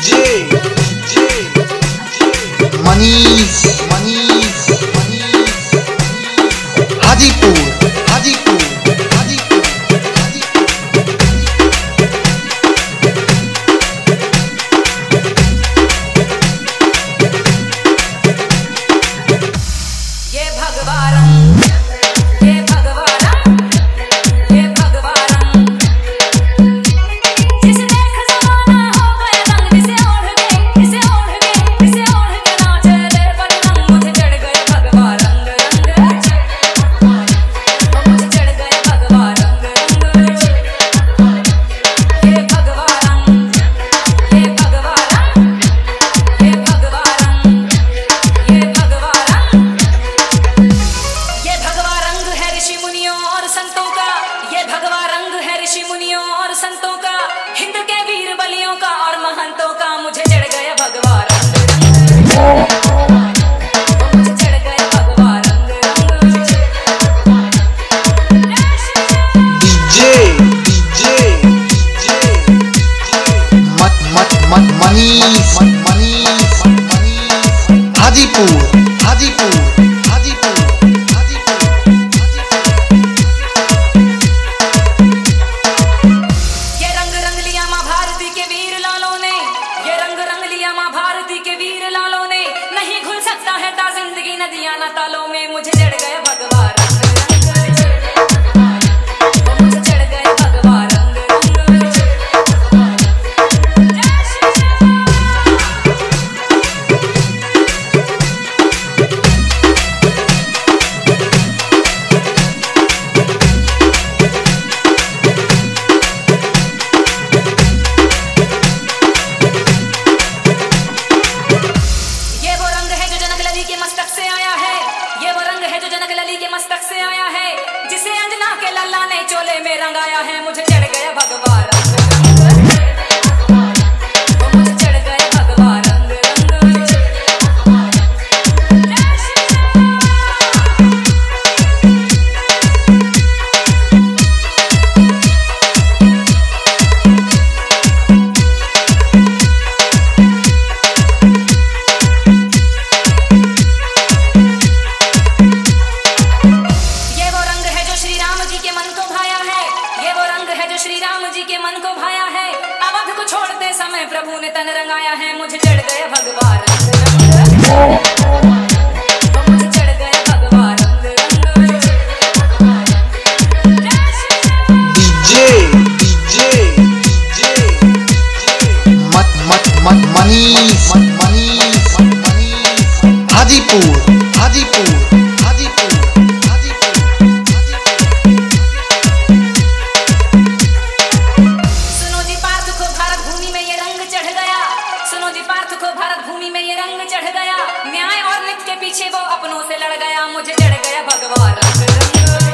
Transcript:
मनीष मनीष हाजीपुर हाजीपुर हाजीपुर ये भगवान ये भगवान ये भगवान जिसे देख जमाना हो गया रंग जिसे ओढ़ के नाचे रे बदनाम मुझे चढ़ गए भगवान रंग रंग मुझे चढ़ गए भगवान रंग रंग ये भगवान ये भगवान ये भगवान ये भगवान ये भगवा रंग है ऋषि मुनियों और संतों का ये भगवा रंग है ऋषि मुनियों और संतों का हिंद के वीर बलियों का और महंतों का मुझे चढ़ गया भगवा रंग मुझे चढ़ गया भगवा रंग मनीष मनीष हाजीपुर हाजीपुर हाजीपुर ये रंग रंग लिया माँ भारती के वीर लालों ने ये रंग रंग लिया माँ भारती के वीर लालों ने नहीं घुल सकता है ता जिंदगी नदियां ना तालों में मुझे चढ़ गए भगवा रंग मुझे चढ़ गए भगवा रंग ये वो रंग है जो जनक लली के मस्तक से आया है ये वो रंग है जो जनक लली के मस्तक से आया है जिसे अंजना के लल्ला ने चोले में रंगाया है मुझे चढ़ गया भगवा रंग मुझे चढ़ गया भगवा रंग ये वो रंग है जो श्री राम जी के मन को भाया है ये वो रंग है जो श्री राम जी के मन को भाया है अवध को छोड़ते समय प्रभु ने तन रंगाया है मुझे चढ़ गया भगवा रंग मुझे चढ़ गया भगवा रंग मनीष मनीष हाजीपुर हाजीपुर हाजीपुर सुनो जी पार्थ को भारत भूमि में ये रंग चढ़ गया सुनो जी पार्थ को भारत भूमि में ये रंग चढ़ गया न्याय और नित्य के पीछे वो अपनों से लड़ गया मुझे चढ़ गया भगवा रंग